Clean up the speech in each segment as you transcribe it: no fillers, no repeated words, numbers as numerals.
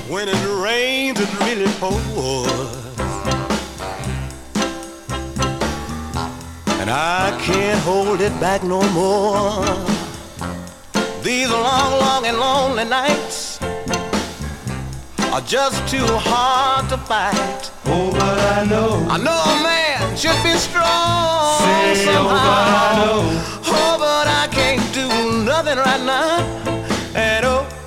When it rains, it really pours. And I can't hold it back no more. These long, long and lonely nights are just too hard to fight. Oh, but I know a man should be strong somehow. Oh, but I know. Oh, but I can't do nothing right now. And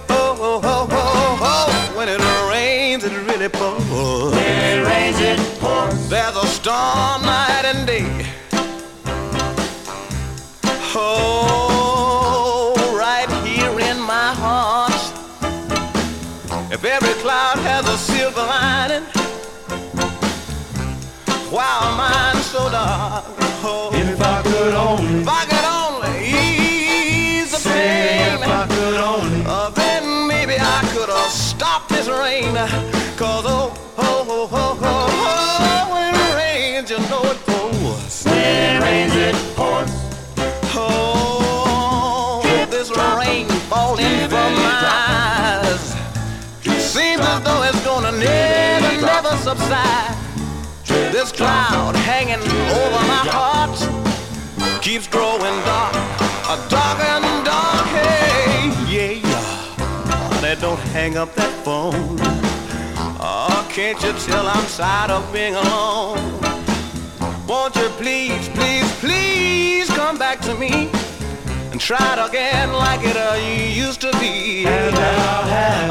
when it rains, it really pours. When it rains, it pours. There's a storm night and day. Oh, right here in my heart. If every cloud has a silver lining, while mine's so dark. Oh, If I could only ease the pain. If I could only Then maybe I could have stopped this rain. Cause when it rains, you know it pours. When it rains, it pours. Oh, this rain falling from my eyes seems as though it's gonna never subside. This cloud hanging over my heart keeps growing dark, darker and dark. Hey, yeah. Honey, don't hang up that phone. Oh, can't you tell I'm tired of being alone? Won't you please, please, please come back to me and try it again like it used to be. And I'll have